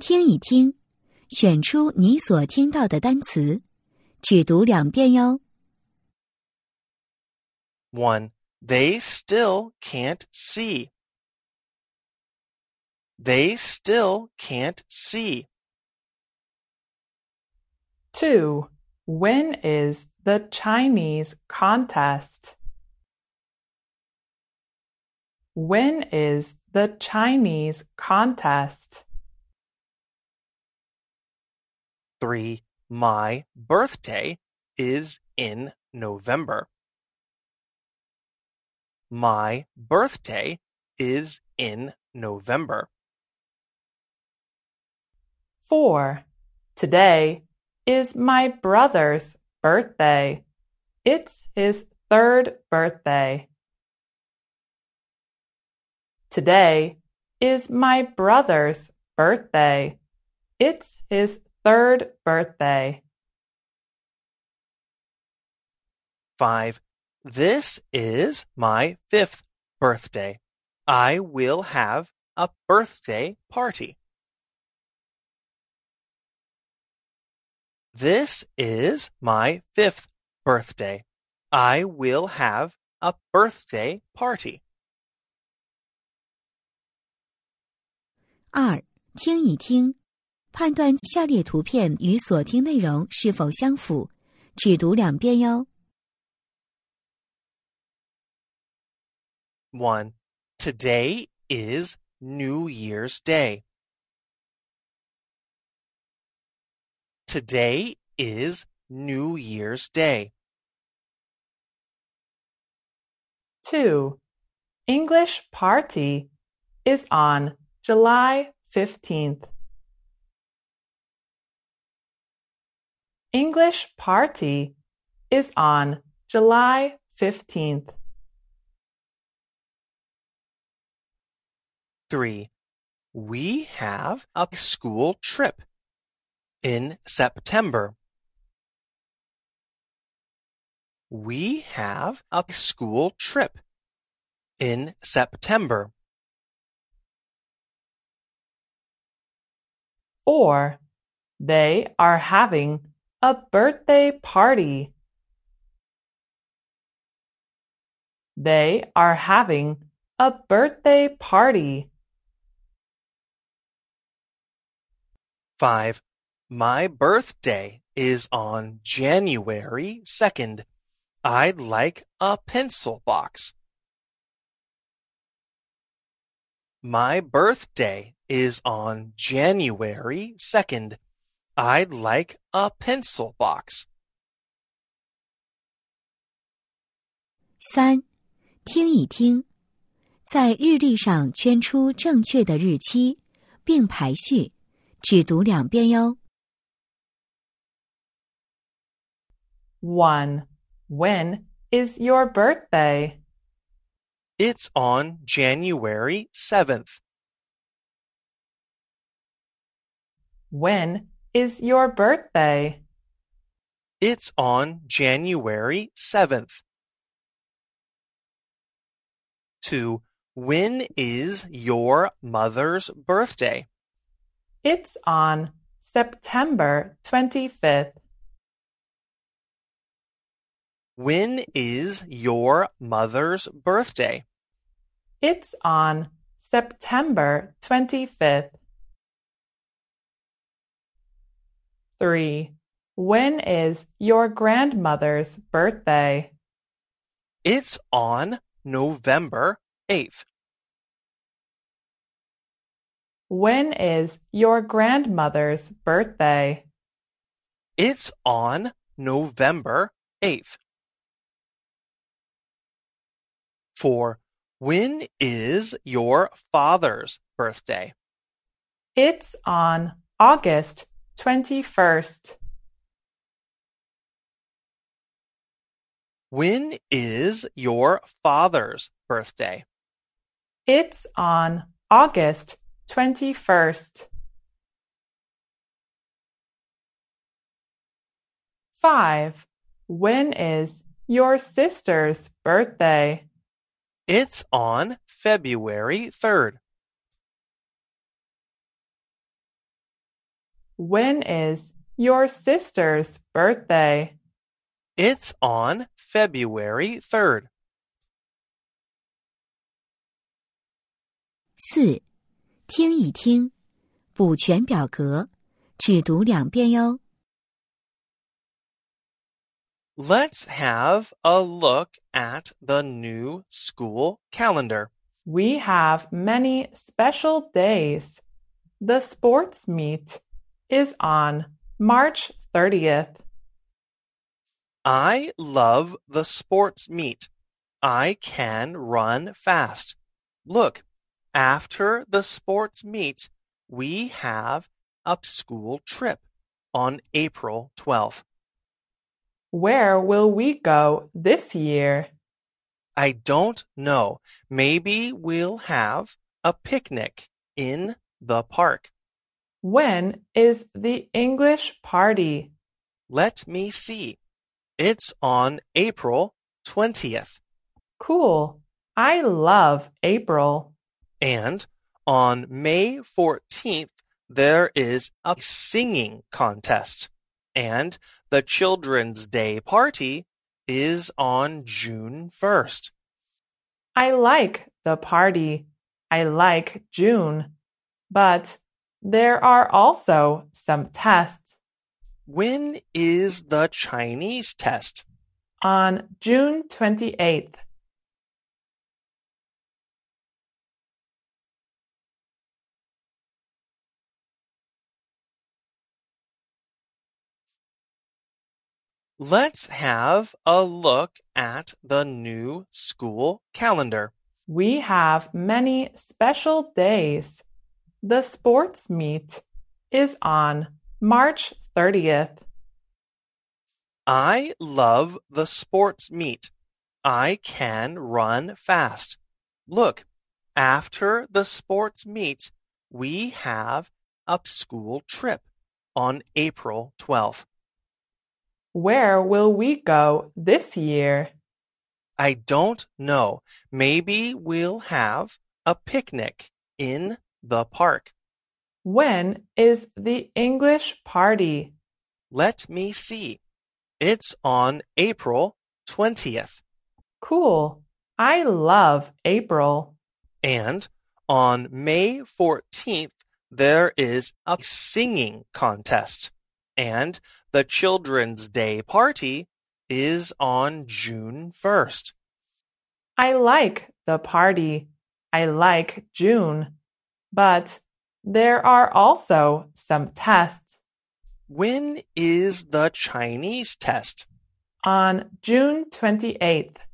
听一听，选出你所听到的单词，只读2遍哟。 1. They still can't see. They still can't see. 2. When is the Chinese contest? When is the Chinese contest? 3. My birthday is in November. My birthday is in November. 4. Today is my brother's birthday. It's his 3rd birthday. Today is my brother's birthday. It's his 3rd birthday. 5. This is my 5th birthday. I will have a birthday party. This is my 5th birthday. I will have a birthday party. 2. 听一听，判断下列图片与所听内容是否相符，只读2遍哟。 1. Today is New Year's Day. Today is New Year's Day. 2. English party is on July 15th. English party is on July 15th. 3. We have a school trip in September. We have a school trip in September. 4. They are having a birthday party. They are having a birthday party. 5. My birthday is on January 2nd. I'd like a pencil box. My birthday is on January 2nd. I'd like a pencil box. 3. 听一听，在日历上圈出正确的日期，并排序，只读2遍哟。 1. When is your birthday? It's on January 7th. When is your birthday? It's on January 7th. 2. When is your mother's birthday? It's on September 25th. When is your mother's birthday? It's on September 25th. 3. When is your grandmother's birthday? It's on November 8th. When is your grandmother's birthday? It's on November 8th. 4. When is your father's birthday? It's on August 21st. When is your father's birthday? It's on August 21st. 5. When is your sister's birthday? It's on February 3rd. When is your sister's birthday? It's on February 3rd. 4. 听一听，补全表格，只读2遍哟。 Let's have a look at the new school calendar. We have many special days. The sports meet is on March 30th. I love the sports meet. I can run fast. Look, after the sports meet, we have a school trip on April 12th. Where will we go this year? I don't know. Maybe we'll have a picnic in the park. When is the English party? Let me see. It's on April 20th. Cool. I love April. And on May 14th, there is a singing contest. And the Children's Day party is on June 1st. I like the party. I like June. But there are also some tests. When is the Chinese test? On June 28th. Let's have a look at the new school calendar. We have many special days. The sports meet is on March 30th. I love the sports meet. I can run fast. Look, after the sports meet, we have a school trip on April 12th. Where will we go this year? I don't know. Maybe we'll have a picnic in the park. When is the English party? Let me see. It's on April 20th. Cool. I love April. And on May 14th, there is a singing contest. And the Children's Day party is on June 1st. I like the party. I like June. But there are also some tests. When is the Chinese test? On June 28th.